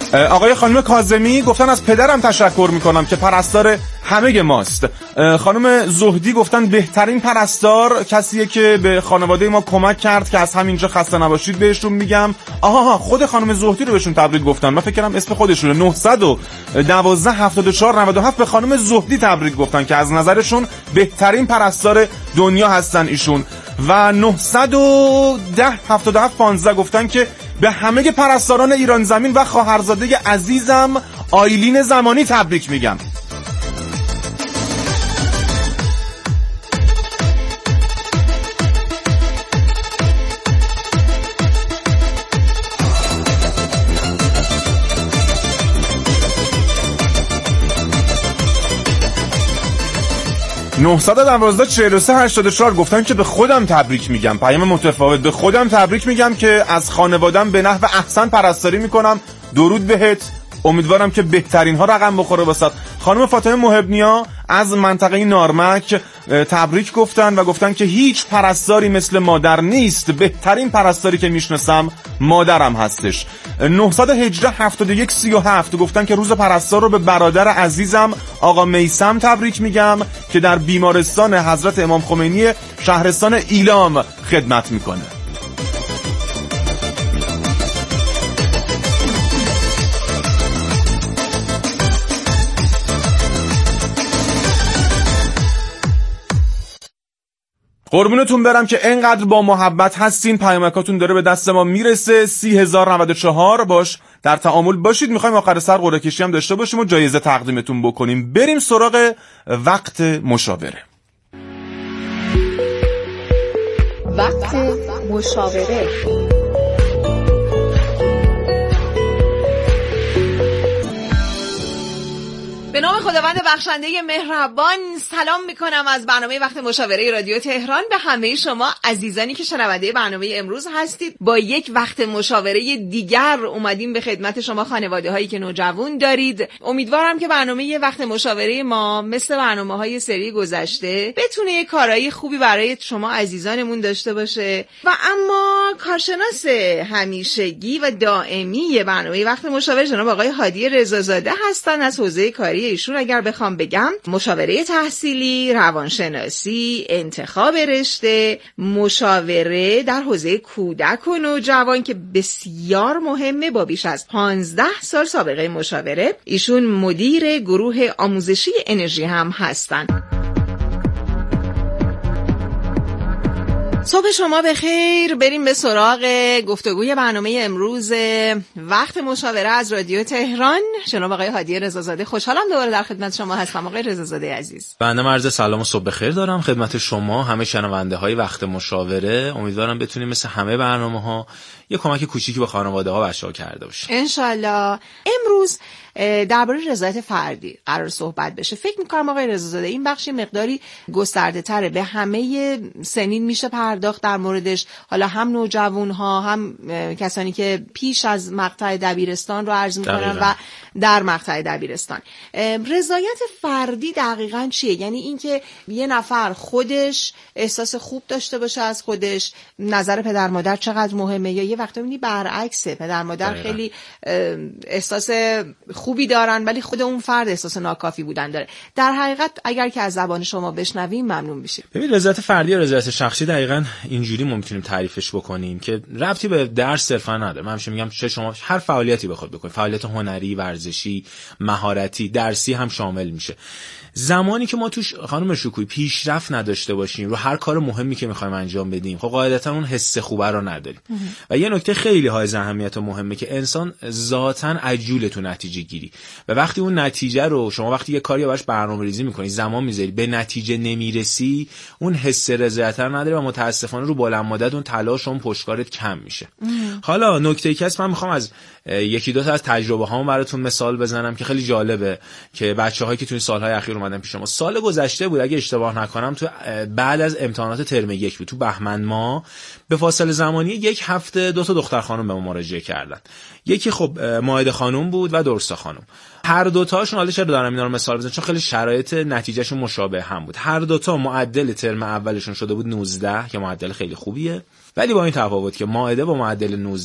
آقای خانم کاظمی گفتن از پدرم تشکر میکنم که پرستار همه ماست. خانم زهدی گفتن بهترین پرستار کسیه که به خانواده ما کمک کرد که از همینجا خسته نباشید بهشون میگم. آها خود خانم زهدی رو بهشون تبریک گفتن، من فکر کردم اسم خودشونه. 912 74 97 به خانم زهدی تبریک گفتن که از نظرشون بهترین پرستار دنیا هستن ایشون. و 910 77 15 گفتن که به همه پرستاران ایران زمین و خواهرزاده عزیزم آیلین زمانی تبریک میگم. 912 43 84 گفتن که به خودم تبریک میگم. پیام متفاوت. به خودم تبریک میگم که از خانوادم به نحو احسن پرستاری میکنم. درود بهت، امیدوارم که بهترین ها رقم بخوره واسات. خانم فاطمه محبنیا از منطقه نارمک تبریک گفتن و گفتن که هیچ پرستاری مثل مادر نیست، بهترین پرستاری که میشناسم مادرم هستش. 918 71 37 گفتن که روز پرستار رو به برادر عزیزم آقا میثم تبریک میگم که در بیمارستان حضرت امام خمینی شهرستان ایلام خدمت میکنه. قربونتون برم که انقدر با محبت هستین، پیامکاتون داره به دست ما میرسه. 30094 باش در تعامل باشید. میخوایم آخر سر قرعه کشی هم داشته باشیم و جایزه تقدیمتون بکنیم. بریم سراغ وقت مشاوره. وقت مشاوره. به نام خداوند بخشنده مهربان سلام میکنم از برنامه وقت مشاوره رادیو تهران به همه شما عزیزانی که شنونده برنامه امروز هستید. با یک وقت مشاوره دیگر اومدیم به خدمت شما خانواده هایی که نوجوان دارید. امیدوارم که برنامه وقت مشاوره ما مثل برنامه های سری گذشته بتونه کارایی خوبی برای شما عزیزانمون داشته باشه. و اما کارشناس همیشگی و دائمی برنامه وقت مشاوره جناب آقای هادی رضازاده هستن. از حوزه کاری ایشون اگر بخوام بگم مشاوره تحصیلی، روانشناسی، انتخاب رشته، مشاوره در حوزه کودک و نوجوان که بسیار مهمه، با بیش از 15 سال سابقه مشاوره. ایشون مدیر گروه آموزشی انرژی هم هستن. صبح شما بخیر. بریم به سراغ گفتگوی برنامه امروز وقت مشاوره از رادیو تهران. جناب آقای هادی رضازاده، خوشحالم دوباره در خدمت شما هستم. آقای رضازاده عزیز، بنده عرض سلام و صبح بخیر دارم خدمت شما همه شنونده های وقت مشاوره. امیدوارم بتونیم مثل همه برنامه‌ها یه کمک کوچیکی به خانواده ها بچه‌ها کرده باشیم ان شاءالله. امروز درباره رضایت فردی قرار صحبت بشه. فکر می‌کنم آقای رضازاده این بخش مقداری گسترده‌تره، به همه سنین میشه پرداخت در موردش، حالا هم نوجوان‌ها هم کسانی که پیش از مقطع دبیرستان رو عرض می‌کنن و در مقطع دبیرستان. رضایت فردی دقیقاً چیه؟ یعنی اینکه یه نفر خودش احساس خوب داشته باشه از خودش، نظر پدر مادر چقدر مهمه، یا یه وقتا می‌بینی برعکسه، پدر مادر خیلی احساس خوبی دارن ولی خود اون فرد احساس ناکافی بودن داره. در حقیقت اگر که از زبان شما بشنویم ممنون میشیم. ببین رضایت فردی و رضایت شخصی دقیقاً اینجوری میتونیم تعریفش بکنیم که ربطی به درس صرفا نداره. من همیشه میگم چه شما هر فعالیتی بخواد بکنید، فعالیت هنری، ورزشی، مهارتی، درسی هم شامل میشه. زمانی که ما توش خانم شکوی پیشرفت نداشته باشیم رو هر کار مهمی که میخوایم انجام بدیم، خب قاعدتا اون حس خوبه رو نداریم. و یه نکته خیلی های اهمیت و مهمه که انسان ذاتاً عجوله تو نتیجه گیری، و وقتی اون نتیجه رو شما وقتی یه کاری براش برنامه‌ریزی میکنی، زمان میذاری، به نتیجه نمیرسی، اون حس رضایت رو نداری و متاسفانه رو بلند مدت اون تلاش اون پشتکارت کم میشه. حالا نکته ای که من میخوام از یکی دو تا از تجربه هام براتون مثال بزنم که خیلی جالبه که بچه‌هایی که تو سالهای اخیر اومدن پیش ما. سال گذشته بود اگه اشتباه نکنم، تو بعد از امتحانات ترم 1 بود، تو بهمن ماه به فاصله زمانی 1 هفته 2 تا دختر خانم به ما مراجعه کردن. یکی خب مائده خانم بود و درسته خانم. هر دو تاشون، حالا چرا دارم اینا رو مثال بزنم چون خیلی شرایط نتیجهشون مشابه هم بود. هر دو تا معدل ترم اولشون شده بود 19 که معدل خیلی خوبیه، ولی با این تفاوت که مائده با معدل 19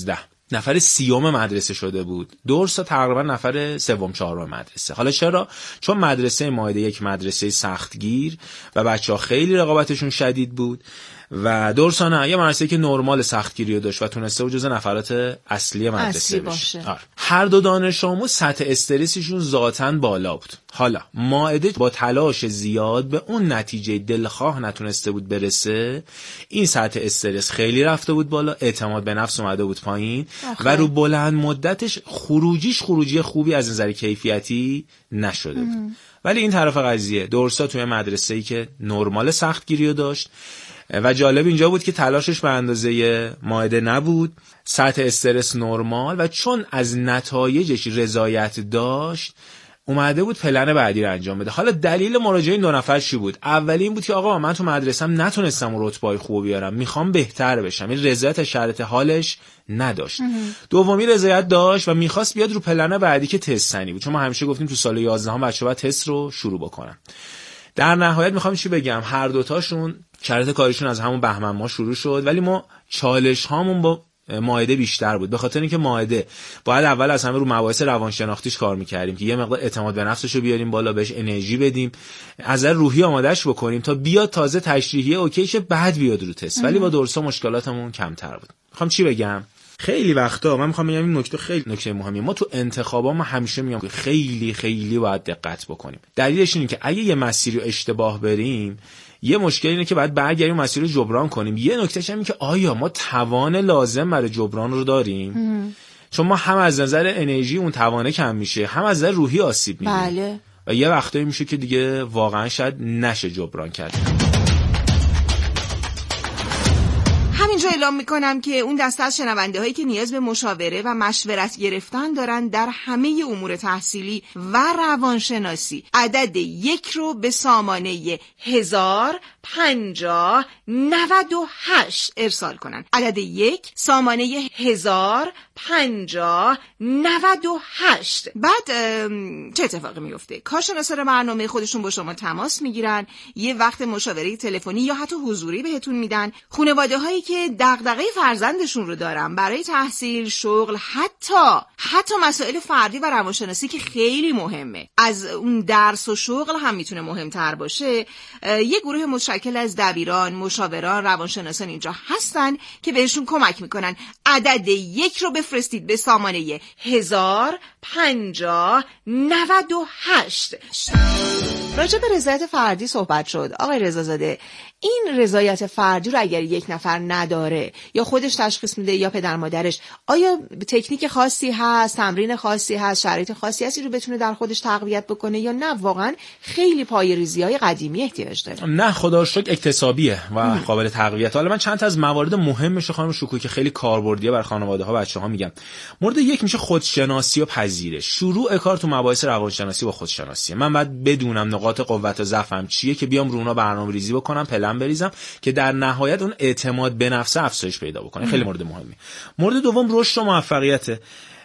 نفر 30 مدرسه شده بود، دورسا تقریبا نفر 3-4 مدرسه. حالا چرا؟ چون مدرسه مائده یک مدرسه سختگیر و بچه‌ها خیلی رقابتشون شدید بود و دورسا نه، یه مدرسه‌ای که نرمال سختگیری رو داشت و تونسته بود جزو نفرات اصلی مدرسه بشه. هر دو دانش آموز سطح استرسشون ذاتاً بالا بود. حالا مائده با تلاش زیاد به اون نتیجه دلخواه نتونسته بود برسه، این سطح استرس خیلی رفته بود بالا، اعتماد به نفس اومده بود پایین و رو بلند مدتش خروجی خوبی از نظر کیفیتی نشده بود. ولی این طرف قضیه دورسا توی مدرسه‌ای که نرمال سختگیری رو داشت و جالب اینجا بود که تلاشش به اندازه مائده نبود، سطح استرس نرمال و چون از نتایجش رضایت داشت اومده بود پلن بعدی رو انجام بده. حالا دلیل مراجعه این دو نفر چی بود؟ اولی این بود که آقا من تو مدرسه‌ام نتونستم رتبه‌های خوب بیارم، میخوام بهتر بشم. این رضایت شرط حالش نداشت. دومی رضایت داشت و میخواست بیاد رو پلن بعدی که تست سنی بود، چون ما همیشه گفتیم تو سال 11 بچه‌ها باید تست رو شروع بکنن. در نهایت میخوام چی بگم، هر دوتاشون شرط کاریشون از همون بهمن ماه شروع شد، ولی ما چالش هامون با مائده بیشتر بود، به خاطر اینکه مائده باید اول از همه رو مباحث روانشناختیش کار میکردیم که یه مقدار اعتماد به نفسشو بیاریم بالا، بهش انرژی بدیم، از نظر روحی آمادهش بکنیم تا بیاد تازه تشریحی اوکی شه بعد بیاد رو تست. ولی با دورسا مشکلاتمون کمتر بود. میخوام چی بگم، خیلی وقتا من میخوام بگم این نکته خیلی نکته مهمیه، ما تو انتخابا ما همیشه میگم که خیلی باید دقت بکنیم. دلیلش اینه که اگه یه مسیری رو اشتباه بریم یه مشکل اینه که باید برگردیم مسیر رو جبران کنیم. یه نکتهش اینه که آیا ما توان لازم برای جبران رو داریم؟ چون ما هم از نظر انرژی اون توانه کم میشه، هم از نظر روحی آسیب میبینیم. بله. و یه وقتایی میشه که دیگه واقعا شاید نشه جبران کرد. همینجا اعلام میکنم که اون دسته از شنونده هایی که نیاز به مشاوره و مشورت گرفتن دارن در همه امور تحصیلی و روانشناسی عدد 1 رو به سامانه 105098 ارسال کنن. عدد 1 سامانه 105098. بعد چه اتفاقی میفته؟ کارشناسان برنامه خودشون با شما تماس میگیرن، یه وقت مشاوره تلفنی یا حتی حضوری بهتون میدن. خانواده هایی که دغدغه فرزندشون رو دارن برای تحصیل، شغل، حتی مسائل فردی و روانشناسی که خیلی مهمه، از اون درس و شغل هم میتونه مهمتر باشه، یه گروه مشکل از دبیران، مشاوران، روانشناسان اینجا هستن که بهشون کمک میکنن. عدد 1 رو بفرستید به سامانه 105098. راجع به رضایت فردی صحبت شد. آقای رضازاده، این رضایت فردی رو اگر یک نفر نداره یا خودش تشخیص میده یا پدر مادرش، آیا تکنیک خاصی هست، تمرین خاصی هست، شرایط خاصی هست رو بتونه در خودش تقویت بکنه یا نه واقعا خیلی پایه‌ریزی‌های قدیمی احتیاج داره؟ نه خدا رو شکر اکتسابیه و قابل تقویت. حالا من چند تا از موارد مهمش رو خانم شکوی که خیلی کاربردیه برای خانواده‌ها بچه‌ها میگم. مورد یک میشه خودشناسی و پذیرش. شروع کار تو مباحث روانشناسی با خودشناسی. من باید بدونم نقاط قوت و ضعفم چیه که بیام رو اونا برنامه‌ریزی بکنم، پلن بریزم که در نهایت اون اعتماد به نفس افزایش پیدا بکنه. خیلی مورد مهمی. مورد دوم رشد و موفقیت.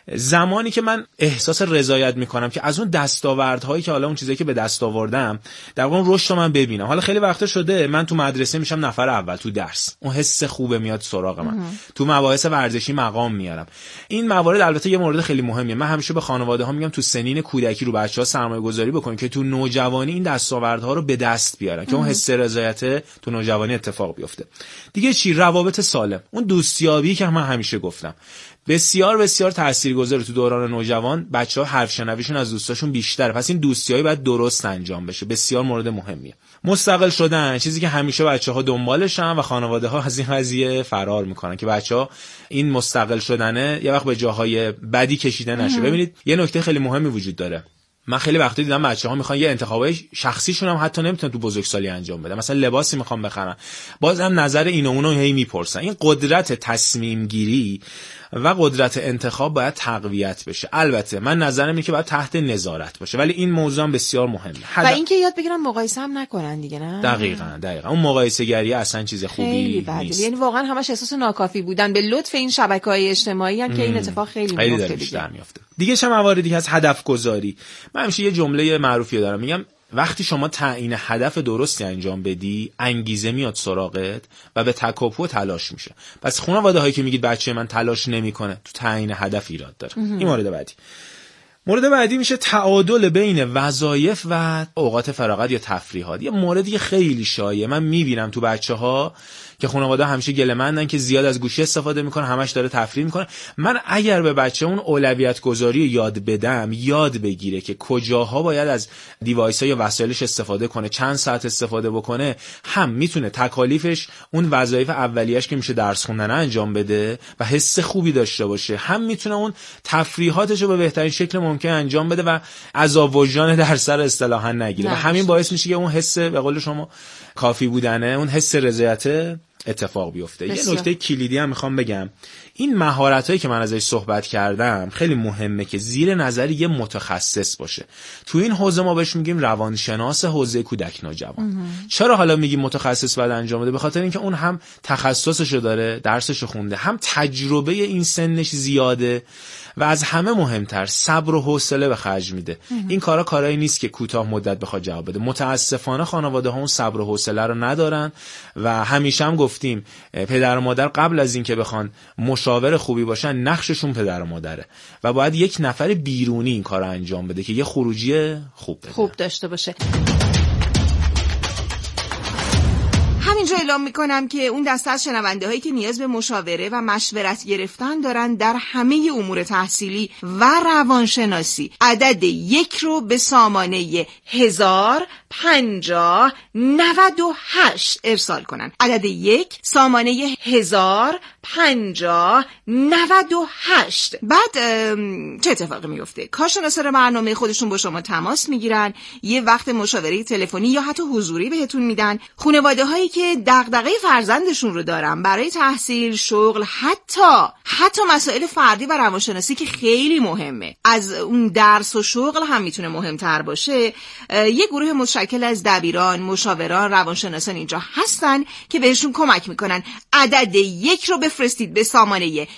زمانی که من احساس رضایت میکنم که از اون دستاوردهایی که حالا اون چیزایی که به دست آوردم در واقع اون رشد رو من ببینم. حالا خیلی وقتا شده من تو مدرسه میشم نفر اول تو درس، اون حس خوبه میاد سراغ من، تو مباحث ورزشی مقام میارم. این موارد البته یه مورد خیلی مهمیه. من همیشه به خانواده ها میگم تو سنین کودکی رو بچه‌ها سرمایه گذاری بکنید که تو نوجوانی این دستاوردها رو به دست بیارن که اون حس رضایت تو نوجوانی اتفاق بیفته. دیگه چی؟ روابط سالم، اون دوستیابی که من همیشه گفتم بسیار تاثیرگذاره تو دوران نوجوان. بچه‌ها حرف شنویشون از دوستاشون بیشتره، پس این دوستیابی باید درست انجام بشه. بسیار مورد مهمیه. مستقل شدن، چیزی که همیشه بچه‌ها دنبالشن و خانواده‌ها از این قضیه فرار میکنن که بچه‌ها این مستقل شدنه یه وقت به جاهای بدی کشیده نشه. ببینید یه نکته خیلی مهمی وجود داره. من خیلی وقتا دیدم بچه‌ها میخوان یه انتخابای شخصیشون هم حتی نمیتونن تو بزرگسالی انجام بدن. مثلا لباسی میخوان بخرن، بازم نظر اینو اونو هی میپرسن. این قدرت تصمیم گیری و قدرت انتخاب باید تقویت بشه. البته من نظرم اینه که باید تحت نظارت باشه، ولی این موضوع هم بسیار مهمه. و اینکه یاد بگیرن مقایسه هم نکنن دیگه. نه دقیقاً اون مقایسه گری اصلا چیز خوبی نیست. یعنی واقعا همش احساس ناکافی بودن به لطف این شبکه‌های اجتماعی هم که این اتفاق خیلی میفته میفته. دیگه چه مواردی هست؟ هدف گذاری. من همیشه یه جمله معروفی دارم، میگم وقتی شما تعیین هدف درستی انجام بدی، انگیزه میاد سراغت و به تکاپو تلاش میشه. پس خانواده هایی که میگید بچه من تلاش نمیکنه، تو تعیین هدف ایراد داره. این مورد بعدی. مورد بعدی میشه تعادل بین وظایف و اوقات فراغت یا تفریحات. یه موردی خیلی شایعه من میبینم تو بچه‌ها که خانواده همیشه گله‌مندن که زیاد از گوشی استفاده میکنه، همش داره تفریح میکنه. من اگر به بچه اون اولویت گذاری یاد بدم، یاد بگیره که کجاها باید از دیوایس ها یا وسایلش استفاده کنه، چند ساعت استفاده بکنه، هم میتونه تکالیفش اون وظایف اولیه‌اش که میشه درس خوندن انجام بده و حس خوبی داشته باشه، هم میتونه اون تفریحاتش رو به بهترین شکل ممکن انجام بده و عذاب وجدان در سر اصطلاحا نگیره و همین باعث میشه که اون حس به قول شما کافی بودنه، اون حس رضایت اتفاق بیفته. یه نکته کلیدی هم میخوام بگم، این مهارتایی که من ازش صحبت کردم خیلی مهمه که زیر نظر یه متخصص باشه. تو این حوزه ما بهش میگیم روانشناس حوزه کودک نوجوان. چرا حالا میگیم متخصص باید انجام بده؟ به خاطر اینکه اون هم تخصصشو داره، درسشو خونده، هم تجربه این سنش زیاده و از همه مهمتر صبر و حوصله به خرج میده. این کارایی نیست که کوتاه مدت بخواد جواب بده. متاسفانه خانواده ها اون صبر و حوصله رو ندارن و همیشه هم گفتیم پدر و مادر قبل از اینکه بخوان مشاور خوبی باشن، نقششون پدر و مادره و باید یک نفر بیرونی این کارو انجام بده که یه خروجی خوب داشته باشه. همینجا اعلام میکنم که اون دسته از شنونده هایی که نیاز به مشاوره و مشورت گرفتن دارن در همه امور تحصیلی و روانشناسی عدد 1 رو به سامانه 105098 ارسال کنن. عدد 1 سامانه 105098. بعد چه اتفاقی میفته؟ کارشناسان برنامه خودشون با شما تماس میگیرن، یه وقت مشاوره تلفنی یا حتی حضوری بهتون میدن. خانواده هایی که دغدغه فرزندشون رو دارن برای تحصیل، شغل، حتی مسائل فردی و روانشناسی که خیلی مهمه، از اون درس و شغل هم میتونه مهمتر باشه، یه گروه متشکل از دبیران، مشاوران، روانشناسان اینجا هستن که بهشون کمک میکنن. عدد 1 رو بفرستید به سامانه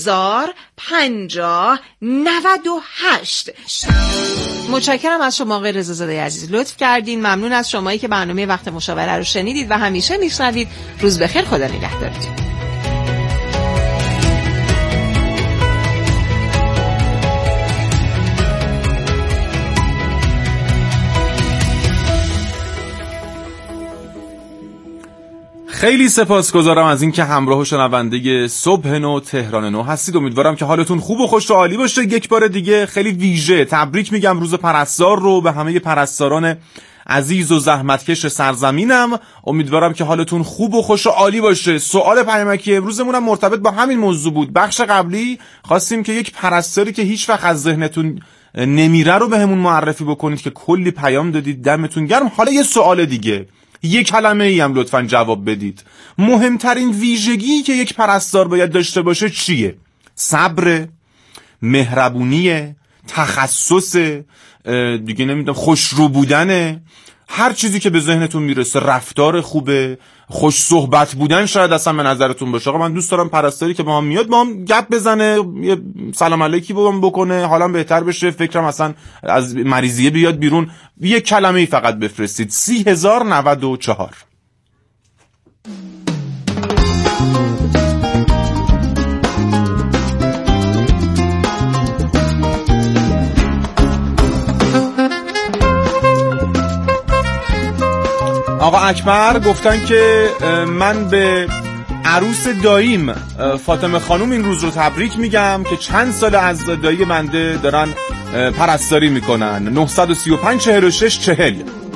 105098. متشکرم از شما آقای رضازاده عزیز، لطف کردین. ممنون از شمایی که برنامه وقت مشاوره رو شنیدید و همیشه میشنوید. روز بخیر، خدا نگهدارتون. خیلی سپاسگزارم از اینکه همراه شنونده صبح نو تهران نو هستید. امیدوارم که حالتون خوب و خوش و عالی باشه. یک بار دیگه خیلی ویژه تبریک میگم روز پرستار رو به همه پرستاران عزیز و زحمتکش سرزمینم. امیدوارم که حالتون خوب و خوش و عالی باشه. سوال پیامکی امروزمون هم مرتبط با همین موضوع بود. بخش قبلی خواستیم که یک پرستاری که هیچ وقت از ذهنتون نمیره رو بهمون معرفی بکنید که کلی پیام دادید، دمتون گرم. حالا یه سوال دیگه، یک کلمه ای هم لطفاً جواب بدید. مهمترین ویژگی که یک پرستار باید داشته باشه چیه؟ صبر، مهربونیه، تخصص، دیگه نمیدونم، خوشرو بودنه، هر چیزی که به ذهنتون میرسه، رفتار خوبه، خوش صحبت بودن شاید اصلا به نظرتون باشه. آقا من دوست دارم پرستاری که با هم میاد با هم گپ بزنه، یه سلام علیکی با هم بکنه، حالم بهتر بشه، فکرم اصلا از مریضیه بیاد بیرون. یه کلمه ای فقط بفرستید. 30,094. آقا اکبر گفتن که من به عروس داییم فاطمه خانوم این روز رو تبریک میگم که چند سال از دایی بنده دارن پرستاری میکنن. 935 46 40.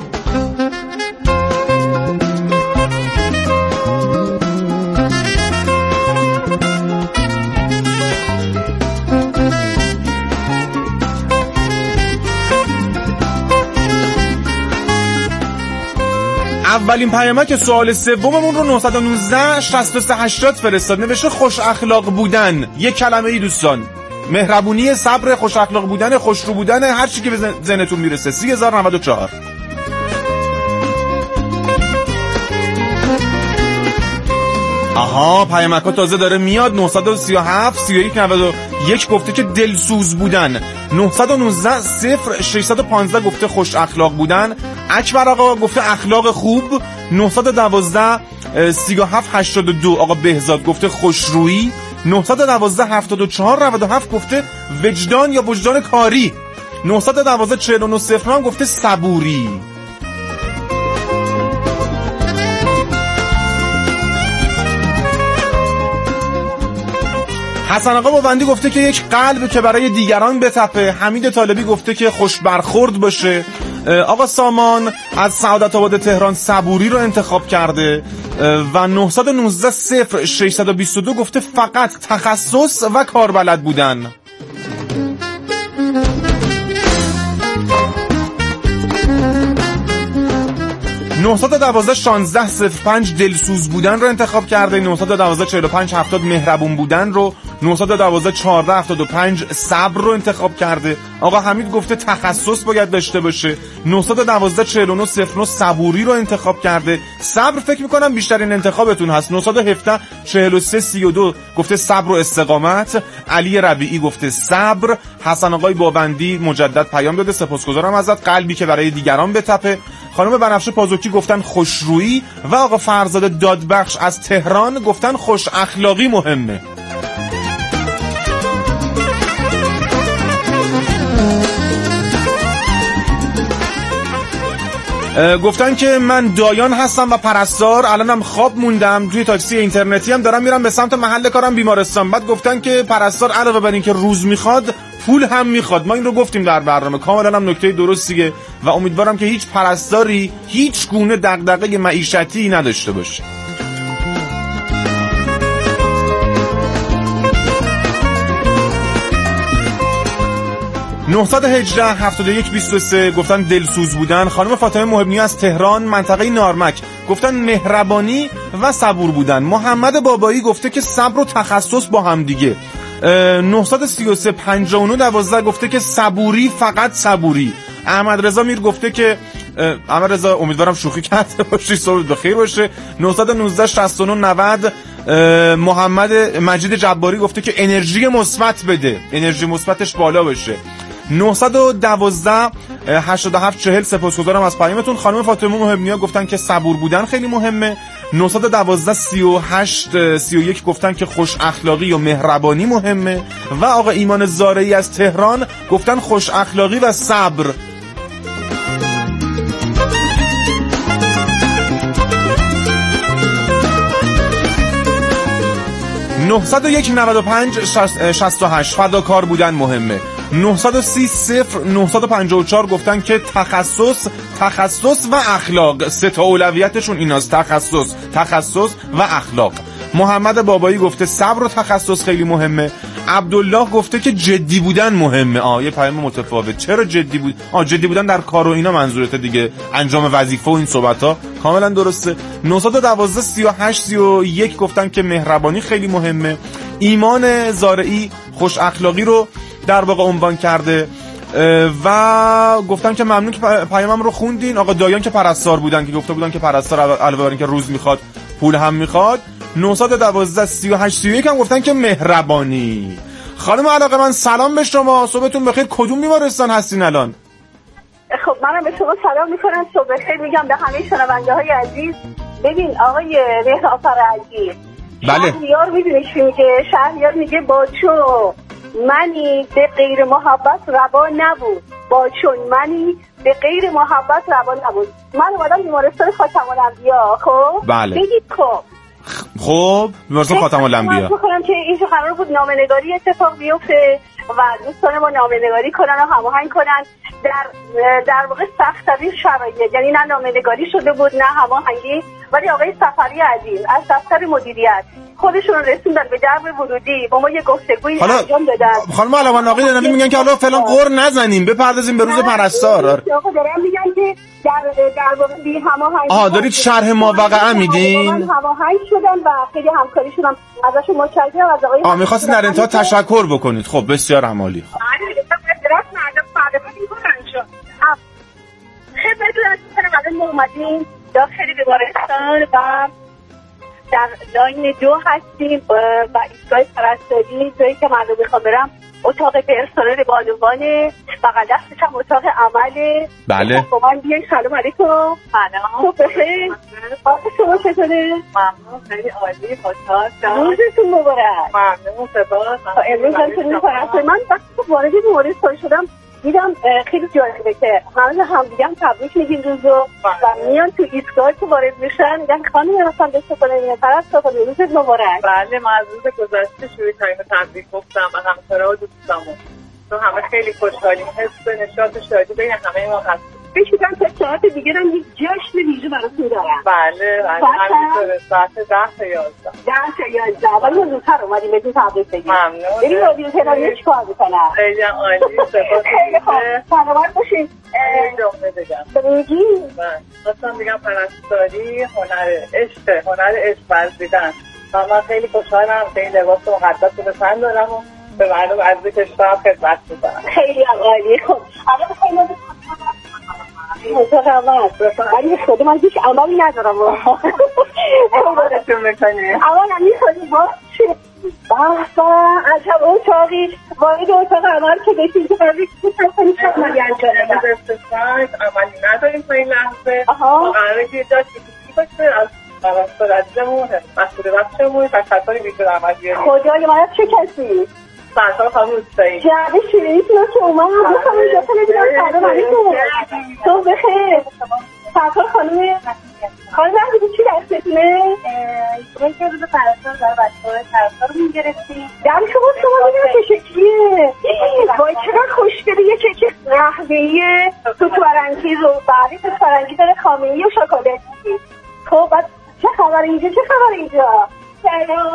اولین پیامک سوال سوممون رو 919 63 80 فرستاد. نوشته خوش اخلاق بودن. یک کلمه ای دوستان، مهربونی، صبر، خوش اخلاق بودن، خوشرو بودن، هر چی که به ذهنتون میرسه. 30,094. آها پیامک‌ها تازه داره میاد. 937 31 91 گفته که دلسوز بودن. 919 0 615 گفته خوش اخلاق بودن. اکبر آقا گفته اخلاق خوب. 912 37 82 آقا بهزاد گفته خوشرویی. 912 74 97 گفته وجدان یا وجدان کاری. 912 49 0 هم گفته صبوری. حسن آقا باوندی گفته که یک قلب که برای دیگران بتپه. حمید طالبی گفته که خوش برخورد باشه. آقا سامان از سعادت آباد تهران صبوری رو انتخاب کرده و 919 0 622 گفته فقط تخصص و کاربلد بودن. نهصد 16 05 دلسوز بودن رو انتخاب کرده. 912 45 70 مهربون بودن رو. 912 14 75 صبر رو انتخاب کرده. آقا حمید گفته تخصص باید داشته باشه. 912 49 09 صبوری رو انتخاب کرده. صبر فکر میکنم بیشترین انتخابتون هست. 917 43 32 گفته صبر و استقامت. علی ربیعی گفته صبر. حسن آقای باوندی مجدد پیام داده سپاسگزارم ازت، قلبی که برای دیگران بتپه. خانم بنفشه پازوکی گفتن خوشرویی و آقا فرزاد دادبخش از تهران گفتن خوش اخلاقی مهمه. گفتن که من دایان هستم و پرستار، الانم خواب موندم، توی تاکسی اینترنتی هم دارم میرم به سمت محل کارم بیمارستان. بعد گفتن که پرستار علاوه بر این که روز میخواد پول هم میخواد. ما این رو گفتیم در برنامه، کاملا هم نکته درستیه و امیدوارم که هیچ پرستاری هیچ گونه دغدغه معیشتی نداشته باشه. نهصد 71 23 گفتن دلسوز بودن. خانم فاطمه محبنی از تهران منطقه نارمک گفتن مهربانی و صبور بودن. محمد بابایی گفته که صبر و تخصص با هم دیگه. 933 59 12 گفته که صبوری فقط صبوری. احمد رضا میر گفته که احمد رضا امیدوارم شوخی کرده باشی، صبح بخیر باشه. 919 69 90 محمد مجید جباری گفته که انرژی مثبت بده، انرژی مثبتش بالا بشه. 912 87 40 سپاسگزارم از پیامتون. خانم فاطمه محبنیا گفتن که صبور بودن خیلی مهمه. 912 38 31 گفتن که خوش اخلاقی و مهربانی مهمه و آقا ایمان زارعی از تهران گفتن خوش اخلاقی و صبر. 901 95 68 فداکار بودن مهمه. 930 0 954 گفتن که تخصص و اخلاق، سه تا اولویتشون ایناست، تخصص و اخلاق. محمد بابایی گفته صبر و تخصص خیلی مهمه. عبدالله گفته که جدی بودن مهمه. یه پیام متفاوت. چرا جدی بود؟ جدی بودن در کار و اینا منظورته دیگه، انجام وظیفه و این صحبت‌ها. کاملا درسته. 912 38 31 گفتن که مهربانی خیلی مهمه. ایمان زارعی خوش اخلاقی رو در واقع عنوان کرده و گفتم که ممنون که پیامم رو خوندین. آقا دایان که پرستار بودن که گفته بودن که پرستار علاوه بر این که روز میخواد پول هم میخواد. 912 38 31 هم گفتن که مهربانی. خانم علاقه من سلام به شما، صبحتون بخیر. کدوم بیمارستان هستین الان؟ خب منم به شما سلام میکنم، صبح بخیر میگم به همه شنونده های عزیز. ببین آقای رهافر عزیز، بله شهریار میدونی چی میگه؟ شهریار میگه با چون منی به غیر محبت روا نبود، با چون منی به غیر محبت روا نبود. من اومدم بیمارستان خاتم الانبیا. خب بله بگید خب بیمارستان خاتم الانبیا من میخوام که اینجا قرار بود نامه‌نگاری اتفاق بیفته و دوستان ما نامه‌نگاری کنن و هماهنگ کنن در واقع سخت‌ترین شرایط، یعنی نه نامه‌نگاری شده بود نه هماهنگی، ولی آقای سفری عزیز از دفتر مدیریت خودشون رسوندن به درب ورودی، با ما یه گفتگویی انجام دادن. خانم علوان آقای نبی میگن که حالا فعلا قر نزنیم، بپردازیم به روز پرستار. آقا دارن میگن که در واقع بی هماهنگی. دارید شرح ما واقعا میدین؟ هماهنگ شدن و خیلی همکاری شدن. ازشون متشکرم. از آقای می‌خواستین در انتها تشکر بکنید. خب بسیار عالی. خدمتتون از اومدین داخل بیمارستان و در لاین 2 هستیم و ایستگاه پرستاری جایی که من رو میخوام برم اتاق پرسنل بانوانه، بغل دستش هم اتاق عمله. بله. با من بیاین. سلام علیکم. سلام. خوب بخیر؟ شما چطوره؟ ممنون، خیلی عالی، خوشحال. روزتون مبارک. ممنون، سپاس. امروز هم که پرستاری من وقتی وارد مورد شدم دیدم خیلی جالبه که هم دیگه هم تبریک میگیم روزو و میان تو ایستگاه که وارد میشن میگن خانم اصلا دست کنه پرستاری روزت مبارک. بله، من از روز گذشته شروع کردیم تبریک گفتم و همکارا و دوستامون تو همه خیلی خوشحالیم، حس نشاط و شادی بین همه ما هست. فکر می‌کنم تا ساعت دیگه هم یک جشن ویژه براتون دارم. بله، همینطوره. ساعت 10 تا 11. 10 تا 11. ولی ما زودتر اومدیم بهتون تبریک بگیم. ممنون. این رادیو تهران چیکار می‌کنه؟ خیلی عالی، سپاس. خیلی خوب. سلامت باشین. جمله بگم. بگی؟ من میگم پرستاری هنر عشق ورزیدن. من خیلی خوشحالم که این لباس مقدس رو پسند دارم و به مردم عزیز کشورم خدمت می‌کنم. خیلی عالی. خب الان خیلی ولی خود من هیچ عملی ندارم. خودتون میکنی؟ اولا میخوادی باشه بحثا عجب اتاقی وارد اتاق عمل که بشید که قراری که عملی انجام عملی نداریم تا این لحظه. قراره که جاش بسیاری باشه از پرستار عزیزمون مسئول بخشمون تشکر بیشتر عمل بیاریم. خدای من از چه کسی؟ سرکار خانم روستایی. جعبه شیرینیتون رو که اومد بخوام اینجا کنه بیدم سلام علیکم. تو بخیر. سرکار خانم نهدیدی چی دستتونه؟ من که روز پرستار برای بچه‌های پرستار رو می‌گرفتیم. دم شما ببینم چه شکلیه. وای چقدر خوشگله. یه کیک قهوه‌ای توت فرنگی رو بعدی توت فرنگی داره خامه‌ای و شکلاتی. خب بعد چه خبر اینجا؟ سلام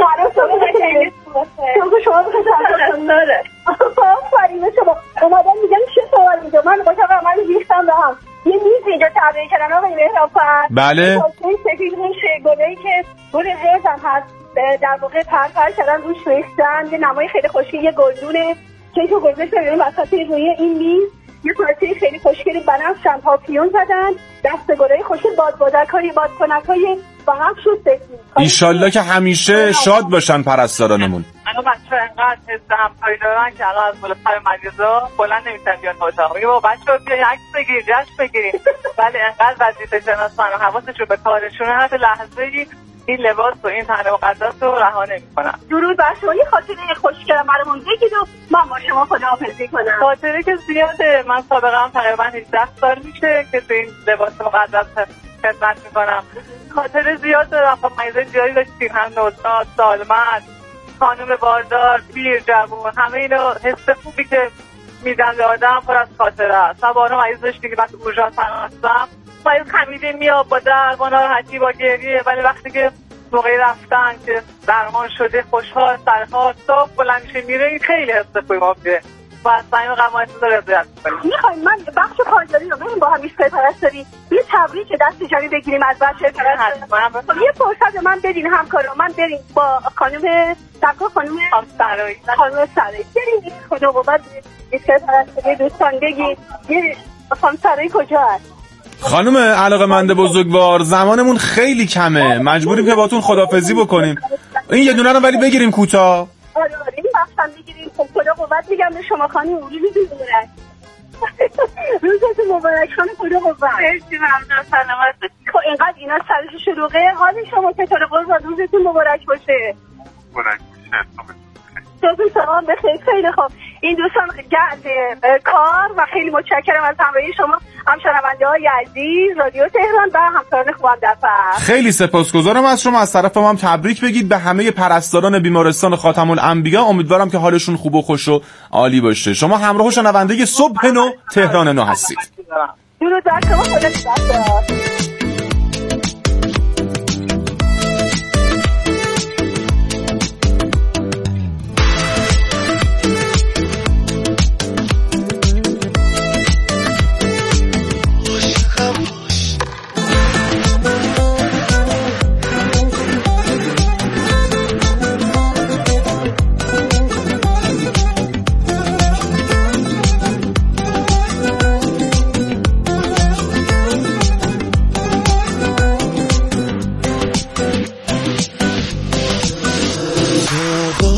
شما بخیر داره. آفرین شما. اومدن میگن چه خبر اینجا؟ من با طبع عمل ریختم به هم. یه میز اینجا تعبیه کردن آقای مهرانفر. بله. سفید اون گله‌ای که گل رز هم هست در واقع پر کردن روش ریختن. یه نمای خیلی خوشگل، یه گلدونه که تو گذاشت ببینیم وسط روی این میز یه پارچه خیلی خوشگلی بنفش هم پاپیون زدن، دستگلای خوشگل بادکنک‌های با هم شد سفید. ایشالله که همیشه شاد باشن پرستارانمون. الان بچه‌ها انقدر حس همکاری دارن که الان از بالاتر مریضا بلند نمی‌تونن بیان اتاق. میگه با بچه‌ها بیاین عکس بگیرید، جشن بگیرید. ولی انقدر وظیفه شناسن و حواسشون به کارشونه هر لحظه‌ای این لباس و این تن مقدس رو رها نمی‌کنن. درود بر شما. یه خاطره خوشگل برامون بگید و من با شما خداحافظی کنم. خاطره که زیاده. من سابقه‌ام تقریبا 18 سال میشه که تو این لباس مقدس خدمت می‌کنم. خاطره زیاد دارم. خب مریضای زیادی داشتیم، هم نوزاد، سالمند، خانم باردار، پیر، جوون، همه اینو حس خوبی که میدن به آدم پر از خاطره است. سوانه مریض داشتی که من تو اورژانس هستم، مریض خمیده میاد با درد، با ناراحتی، با گریه، ولی وقتی که موقعی رفتن که درمان شده خوشحال، سرحال، صاف بلند میشه میره، این خیلی حس خوبی میده. و از این قمایت رو رضایت می‌کنیم. می‌خوایم من بخش کارگری رو بریم با هم ایستگاه پرستاری یه تبریک دست جمعی بگیریم از بچه پرستاری. یه فرصت من بدین همکارا من بریم با خانم سرکار خانم سرایی بریم خدا بابت ایستگاه پرستاری دوستان بگید یه خانم سرایی کجا هست؟ خانم علاقه‌مند بزرگوار زمانمون خیلی کمه، مجبوریم که باتون خدافظی بکنیم. این یه دونه رو ولی بگیریم کوتاه. آره این بخشم بگیریم. خب خدا قوت میگم به شما خانم. روزتون مبارک. روزتون مبارک خانم. خدا قوت. مرسی ممنون. سلامت باشید. خب اینقدر اینا سرش شلوغه. حال شما چطوره قربان؟ روزتون مبارک باشه. مبارک باشه. سلام بخیر. خیلی خوب. این دوستان گرد کار و خیلی متشکرم از همراهی شما هم شنونده‌های عزیز رادیو تهران و همکاران خوبم در فرق. خیلی سپاسگزارم از شما. از طرف ما هم تبریک بگید به همه پرستاران بیمارستان خاتم الانبیا. امیدوارم که حالشون خوب و خوش و عالی باشه. شما همراه و شنونده صبح نو تهران نو هستید. درود بر شما. خدا نگهدار.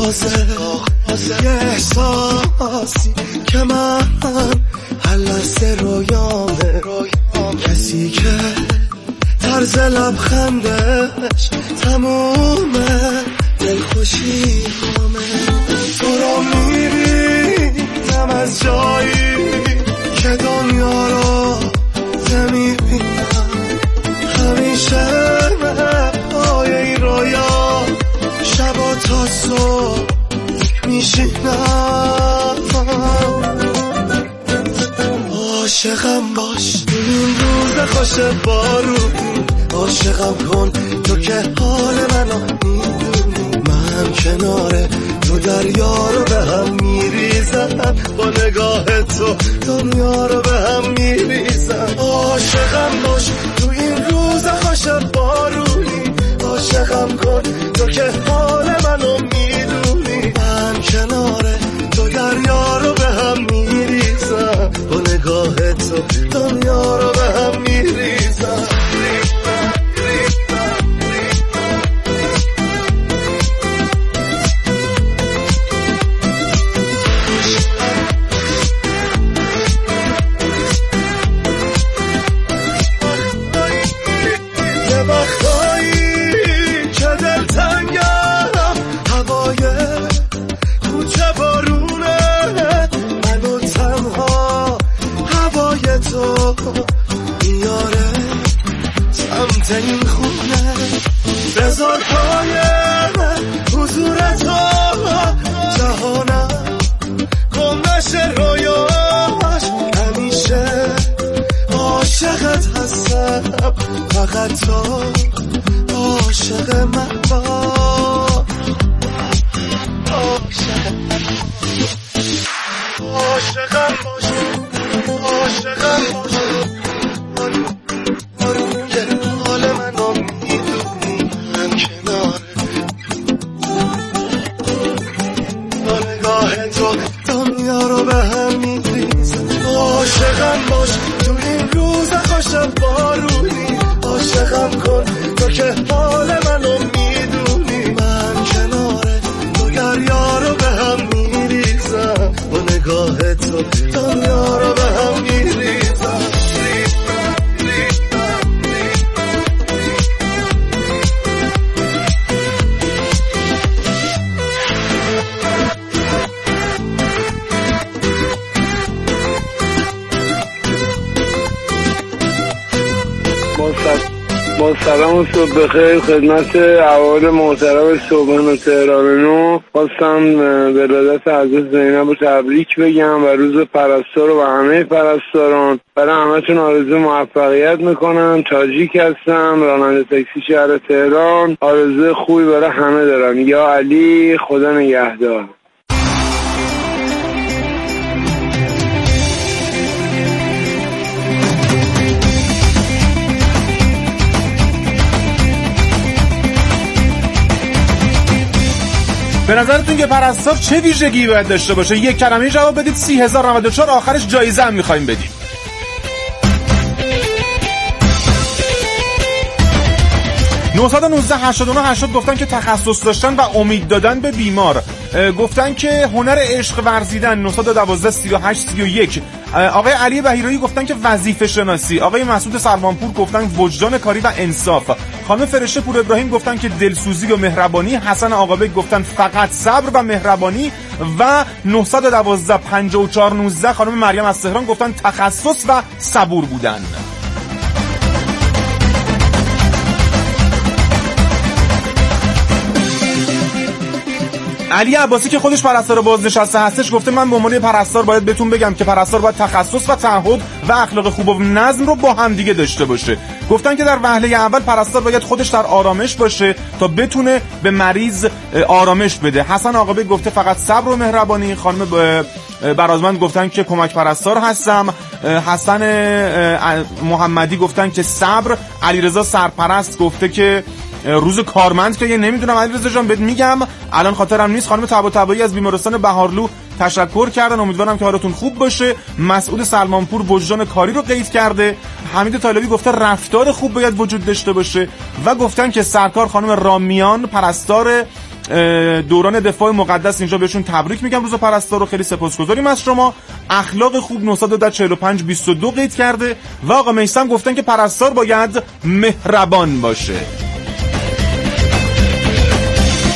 یه احساسی که من هر لحظه رویامه، کسی که طرز لبخندش تمومه دلخوشی همه. تو رو میبینم از جایی که دنیا رو نمیبینم، همیشه پای این رویا شبا تا صبح میشینم. عاشقم باش این روز خوش بارونی، عاشقم کن تو که حال منو میدونی، من کنار تو دریا رو به هم میریزم، با نگاه تو دنیا رو به هم میریزم. عاشقم باش تو این روز خوش بارونی، عاشقم کن تو که حال منو میدونی، من کنار تو دریا رو به هم میریزم، با نگاه تو دنیا رو به هم میریزم. یه وقتایی که دلتنگم، هوای کوچه بارونه منو تنها، هوای تو میاره سمت این خونه، بذار پای حضور تو جهانم گم نشه رویاش، همیشه عاشقت هستم، فقط تو عاشق من باش. عاشقم باش، عاشقم باش، که حال منو میدونی، من کناره با نگاه تو دنیا رو به هم میریزم. عاشقم باش تو این روز خوش بارونی، عاشقم کن تو که حال منو میدونی، من کناره تو دریا رو به هم میریزم، با نگاه تو دنیا رو به هم میریزم. با سلام و صبح بخیر خدمت احوال محترم صبحان و تهران نو. خواستم ولادت حضرت زینب رو تبریک بگم و روز پرستار و همه پرستاران. برای همتون آرزو موفقیت میکنم. تاجیک هستم، راننده تاکسی شهر تهران. آرزو خوبی برای همه دارم. یا علی، خدا نگهدار. به نظرتون که پرستار چه ویژگی باید داشته باشه؟ یک کلمه جواب بدید. 30,094 آخرش جایزه هم می‌خوایم بدیم. 919-89-80 گفتن که تخصص داشتن و امید دادن به بیمار. گفتن که هنر عشق ورزیدن. 912-38-31. آقای علی بهیرایی گفتن که وظیفه شناسی. آقای مسعود سلمانپور گفتن وجدان کاری و انصاف. خانم فرشته پور ابراهیم گفتن که دلسوزی و مهربانی. حسن آقابک گفتن فقط صبر و مهربانی. و 912-54-19 خانم مریم از تهران گفتن تخصص و صبور بودن. علی عباسی که خودش پرستار بازنشسته هستش گفته من به عنوان پرستار باید بهتون بگم که پرستار باید تخصص و تعهد و اخلاق خوب و نظم رو با هم دیگه داشته باشه. گفتن که در وهله اول پرستار باید خودش در آرامش باشه تا بتونه به مریض آرامش بده. حسن آقابی گفته فقط صبر و مهربانی. خانم برازمند گفتن که کمک پرستار هستم. حسن محمدی گفتن که صبر. علیرضا سرپرست گفته که روز کارمند که نمیدونم علیرضا جان بهت میگم الان خاطرم نیست. خانم طباطبایی از بیمارستان بهارلو تشکر کردن. امیدوارم که حالتون خوب باشه. مسعود سلمانپور وجدان کاری رو قید کرده. حمید طالبی گفته رفتار خوب باید وجود داشته باشه و گفتن که سرکار خانم رامیان پرستار دوران دفاع مقدس اینجا بهشون تبریک میگم روز پرستار رو. خیلی سپاسگزاریم از شما. اخلاق خوب 945 22 قید کرده و آقا میثم گفتن که پرستار باید مهربان باشه.